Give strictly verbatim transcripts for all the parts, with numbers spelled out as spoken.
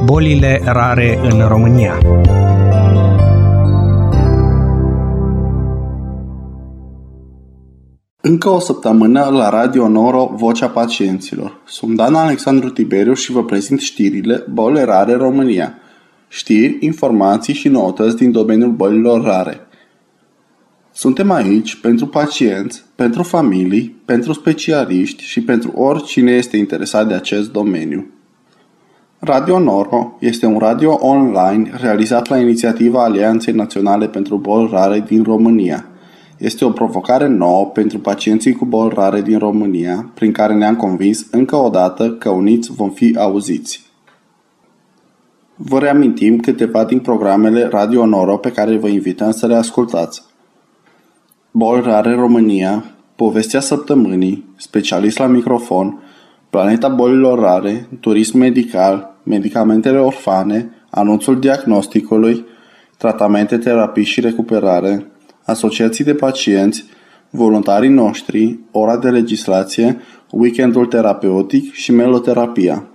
Bolile rare în România. Încă o săptămână la Radio Noro, Vocea Pacienților. Sunt Dan Alexandru Tiberiu și vă prezint știrile Boli rare în România. Știri, informații și noutăți din domeniul bolilor rare. Suntem aici pentru pacienți, pentru familii, pentru specialiști și pentru oricine este interesat de acest domeniu. Radio Noro este un radio online realizat la inițiativa Alianței Naționale pentru Boli Rare din România. Este o provocare nouă pentru pacienții cu boli rare din România, prin care ne-am convins încă o dată că uniți vom fi auziți. Vă reamintim câteva din programele Radio Noro pe care vă invităm să le ascultați. Boli rare în România, Povestea Săptămânii, Specialist la microfon, Planeta bolilor rare, Turism medical, Medicamentele orfane, Anunțul diagnosticului, Tratamente, terapii și recuperare, Asociații de pacienți, Voluntarii noștri, Ora de legislație, Weekendul terapeutic și Meloterapia.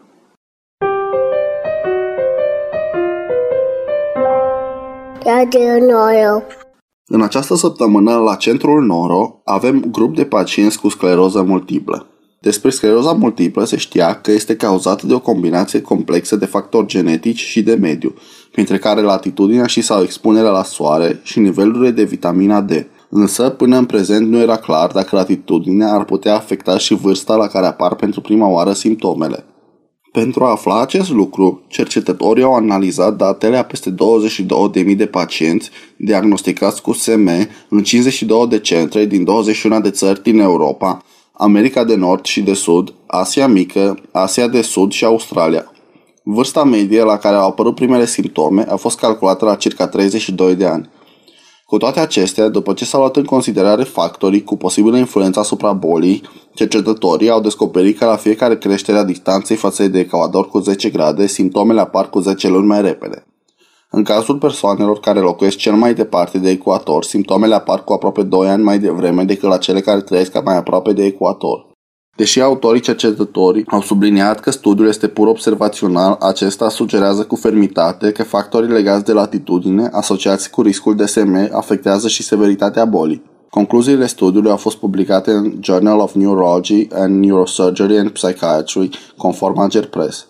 Radio Noro. În această săptămână, la Centrul Noro, avem grup de pacienți cu scleroză multiplă. Despre scleroza multiplă se știa că este cauzată de o combinație complexă de factori genetici și de mediu, printre care latitudinea și sau expunerea la soare și nivelurile de vitamina D. Însă, până în prezent nu era clar dacă latitudinea ar putea afecta și vârsta la care apar pentru prima oară simptomele. Pentru a afla acest lucru, cercetătorii au analizat datele a peste douăzeci și două de mii de pacienți diagnosticați cu S M în cincizeci și două de centre din douăzeci și unu de țări din Europa, America de Nord și de Sud, Asia Mică, Asia de Sud și Australia. Vârsta medie la care au apărut primele simptome a fost calculată la circa treizeci și doi de ani. Cu toate acestea, după ce s-au luat în considerare factorii cu posibilă influență asupra bolii, cercetătorii au descoperit că la fiecare creștere a distanței față de ecuator cu zece grade, simptomele apar cu zece luni mai repede. În cazul persoanelor care locuiesc cel mai departe de ecuator, simptomele apar cu aproape doi ani mai devreme decât la cele care trăiesc mai aproape de ecuator. Deși autorii cercetătorii au subliniat că studiul este pur observațional, acesta sugerează cu fermitate că factorii legați de latitudine, asociați cu riscul de S M, afectează și severitatea bolii. Concluziile studiului au fost publicate în Journal of Neurology and Neurosurgery and Psychiatry, conform Ager Press.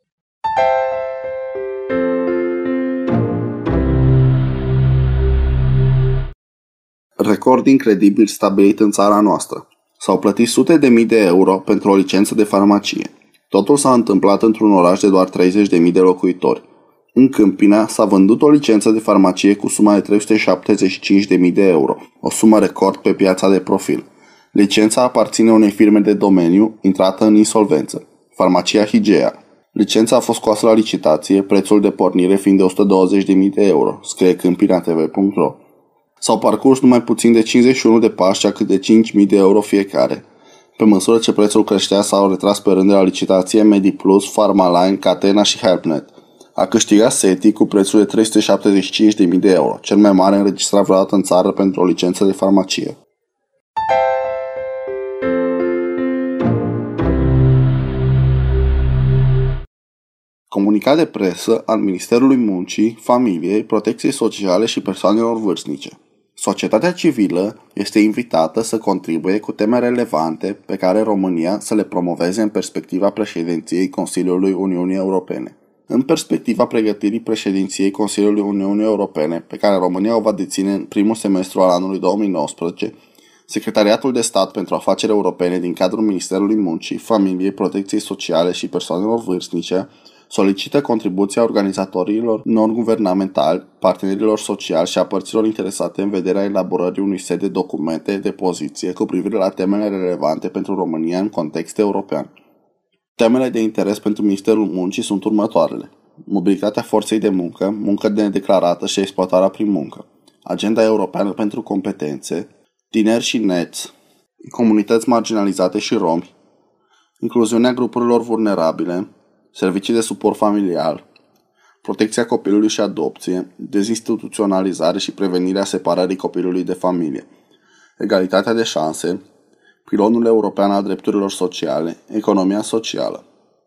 Record incredibil stabilit în țara noastră. S-au plătit sute de mii de euro pentru o licență de farmacie. Totul s-a întâmplat într-un oraș de doar treizeci de mii de locuitori. În Câmpina s-a vândut o licență de farmacie cu suma de trei sute șaptezeci și cinci de mii de euro, o sumă record pe piața de profil. Licența aparține unei firme de domeniu intrată în insolvență, Farmacia Higea. Licența a fost scoasă la licitație, prețul de pornire fiind de o sută douăzeci de mii de euro, scrie câmpina t v punct ro. S-au parcurs numai puțin de cincizeci și unu de pași, a cât de cinci mii de euro fiecare. Pe măsură ce prețul creștea, s-au retras pe rând de la licitație MediPlus, Pharmaline, Catena și HelpNet. A câștigat SETI cu prețul de trei sute șaptezeci și cinci de mii de euro, cel mai mare înregistrat vreodată în țară pentru o licență de farmacie. Comunicat de presă al Ministerului Muncii, Familiei, Protecției Sociale și Persoanelor Vârstnice. Societatea civilă este invitată să contribuie cu teme relevante pe care România să le promoveze în perspectiva președinției Consiliului Uniunii Europene. În perspectiva pregătirii președinției Consiliului Uniunii Europene, pe care România o va deține în primul semestru al anului două mii nouăsprezece, Secretariatul de Stat pentru Afaceri Europene din cadrul Ministerului Muncii, Familiei, Protecției Sociale și Persoanelor Vârstnice solicită contribuția organizatorilor non-guvernamentali, partenerilor sociali și a părților interesate în vederea elaborării unui set de documente de poziție cu privire la temele relevante pentru România în context european. Temele de interes pentru Ministerul Muncii sunt următoarele: mobilitatea forței de muncă, muncă nedeclarată și exploatarea prin muncă, agenda europeană pentru competențe, tineri și neți, comunități marginalizate și romi, incluziunea grupurilor vulnerabile, servicii de suport familial, protecția copilului și adopție, dezinstituționalizare și prevenirea separării copilului de familie, egalitatea de șanse, pilonul european al drepturilor sociale, economia socială.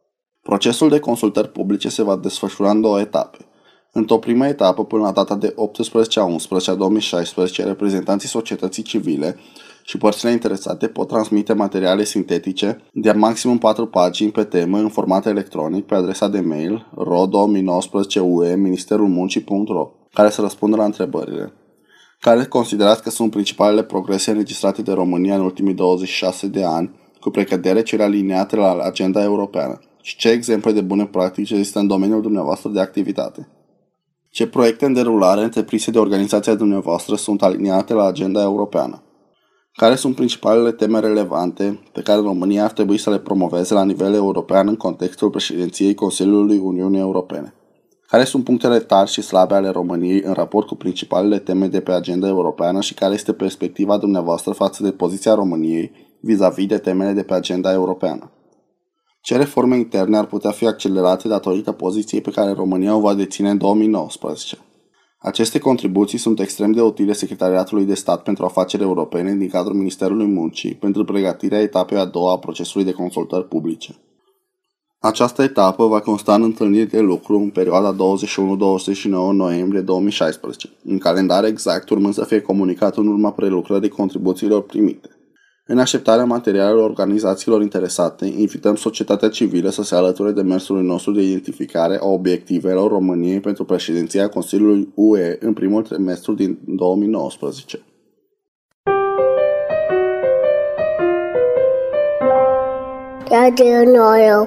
Procesul de consultări publice se va desfășura în două etape. Într-o primă etapă, până la data de optsprezece a unsprezece a două mii șaisprezece, reprezentanții societății civile și părțile interesate pot transmite materiale sintetice de maximum patru pagini pe temă în format electronic pe adresa de mail r o două mii nouăsprezece u e ministerul muncii punct r o, care să răspundă la întrebările. Care considerați că sunt principalele progrese înregistrate de România în ultimii douăzeci și șase de ani, cu precădere cele aliniate la agenda europeană? Și ce exemple de bune practici există în domeniul dumneavoastră de activitate? Ce proiecte în derulare întreprinse de organizația dumneavoastră sunt aliniate la agenda europeană? Care sunt principalele teme relevante pe care România ar trebui să le promoveze la nivel european în contextul președinției Consiliului Uniunii Europene? Care sunt punctele tari și slabe ale României în raport cu principalele teme de pe agenda europeană și care este perspectiva dumneavoastră față de poziția României vis-a-vis de temele de pe agenda europeană? Ce reforme interne ar putea fi accelerate datorită poziției pe care România o va deține în două mii nouăsprezece? Aceste contribuții sunt extrem de utile Secretariatului de Stat pentru Afaceri Europene din cadrul Ministerului Muncii pentru pregătirea etapei a doua a procesului de consultări publice. Această etapă va consta în întâlniri de lucru în perioada douăzeci și unu douăzeci și nouă noiembrie două mii șaisprezece, în calendar exact urmând să fie comunicat în urma prelucrării contribuțiilor primite. În așteptarea materialelor organizațiilor interesate, invităm societatea civilă să se alăture demersului nostru de identificare a obiectivelor României pentru președinția Consiliului U E în primul trimestru din două mii nouăsprezece. Radio Noro.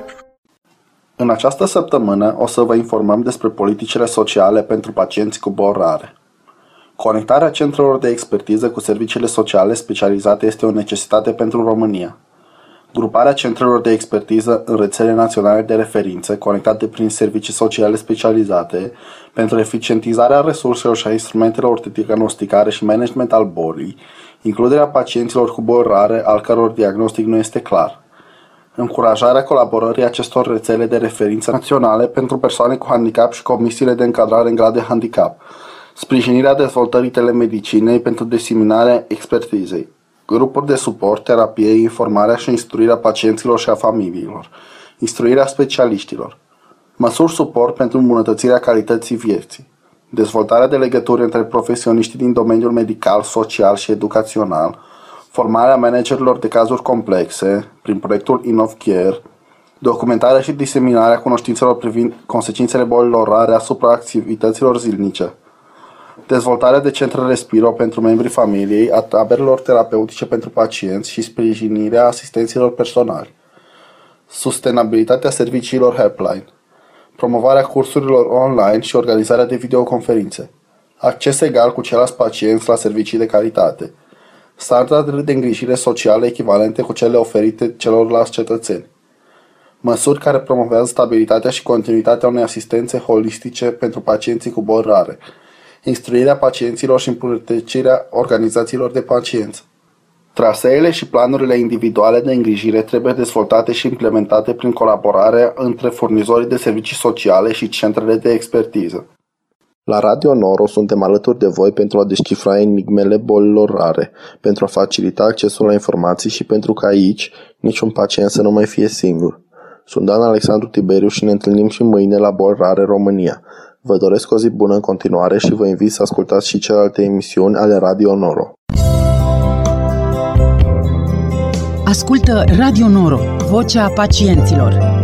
În această săptămână o să vă informăm despre politicile sociale pentru pacienți cu boli rare. Conectarea centrelor de expertiză cu serviciile sociale specializate este o necesitate pentru România. Gruparea centrelor de expertiză în rețele naționale de referință, conectate prin servicii sociale specializate, pentru eficientizarea resurselor și a instrumentelor de diagnosticare și management al bolii, includerea pacienților cu boli rare, al căror diagnostic nu este clar. Încurajarea colaborării acestor rețele de referință naționale pentru persoane cu handicap și comisiile de încadrare în grad de handicap. Sprijinirea dezvoltării telemedicinei pentru diseminarea expertizei. Grupuri de suport, terapie, informarea și instruirea pacienților și a familiilor. Instruirea specialiștilor. Măsuri suport pentru îmbunătățirea calității vieții. Dezvoltarea de legături între profesioniștii din domeniul medical, social și educațional. Formarea managerilor de cazuri complexe prin proiectul InnovCare. Documentarea și diseminarea cunoștințelor privind consecințele bolilor rare asupra activităților zilnice. Dezvoltarea de centre Respiro pentru membrii familiei, a taberelor terapeutice pentru pacienți și sprijinirea asistenților personali. Sustenabilitatea serviciilor helpline. Promovarea cursurilor online și organizarea de videoconferințe. Acces egal cu ceilalți pacienți la servicii de calitate. Standardele de îngrijire socială echivalente cu cele oferite celorlalți cetățeni. Măsuri care promovează stabilitatea și continuitatea unei asistențe holistice pentru pacienții cu boli rare. Instruirea pacienților și îmbunătățirea organizațiilor de pacienți. Traseele și planurile individuale de îngrijire trebuie dezvoltate și implementate prin colaborare între furnizorii de servicii sociale și centrele de expertiză. La Radio Noro suntem alături de voi pentru a descifra enigmele bolilor rare, pentru a facilita accesul la informații și pentru ca aici niciun pacient să nu mai fie singur. Sunt Dan Alexandru Tiberiu și ne întâlnim și mâine la Boli Rare România. Vă doresc o zi bună în continuare și vă invit să ascultați și celelalte emisiuni ale Radio Noro. Ascultă Radio Noro, vocea pacienților.